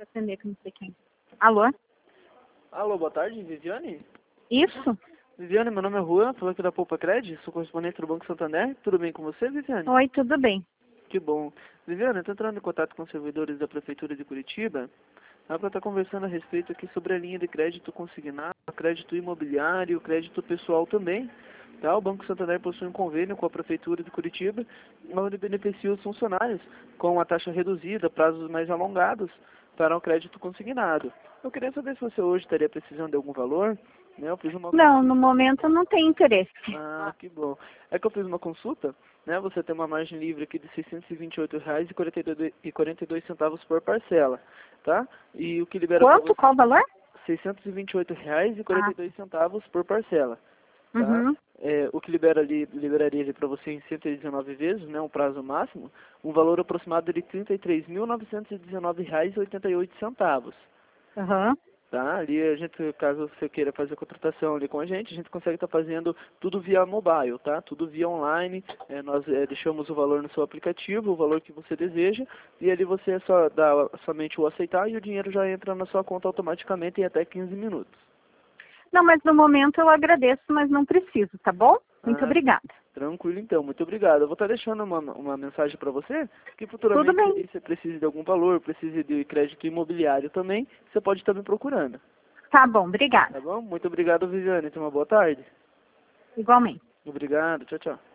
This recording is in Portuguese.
Atender que não sei quem. Alô? Alô, boa tarde, Viviane? Isso? Viviane, meu nome é Juan, falando aqui da Poupa Cred, sou correspondente do Banco Santander. Tudo bem com você, Viviane? Oi, tudo bem. Que bom. Viviane, eu estou entrando em contato com os servidores da Prefeitura de Curitiba para estar conversando a respeito aqui sobre a linha de crédito consignado, crédito imobiliário, crédito pessoal também. Tá? O Banco Santander possui um convênio com a Prefeitura de Curitiba, onde beneficia os funcionários com uma taxa reduzida, prazos mais alongados para um crédito consignado. Eu queria saber se você hoje estaria precisando de algum valor. Né? Eu fiz uma... Não, no momento não tem interesse. Ah, que bom. É que eu fiz uma consulta, né? Você tem uma margem livre aqui de R$ 628,42 por parcela, tá? E o que libera para Quanto? você... Qual o valor? R$ 628,42 por parcela, tá? Uhum. O que liberaria ali para você em 119 vezes, né? Um prazo máximo, um valor aproximado de R$ 33.919,88. Uhum. Tá? Ali a gente, caso você queira fazer a contratação ali com a gente pode estar fazendo tudo via mobile, tá? Tudo via online. Nós deixamos o valor no seu aplicativo, o valor que você deseja, e ali você só dá somente o aceitar e o dinheiro já entra na sua conta automaticamente em até 15 minutos. Não, mas no momento eu agradeço, mas não preciso, tá bom? Muito Ah, obrigada. tranquilo então, muito obrigado. Eu vou estar deixando uma mensagem para você, que Tudo futuramente, bem. se você precise de algum valor, precise de crédito imobiliário também, você pode estar me procurando. Tá bom, obrigada. Tá bom? Muito obrigado, Viviane. Tenha uma boa tarde. Igualmente. Obrigado. Tchau, tchau.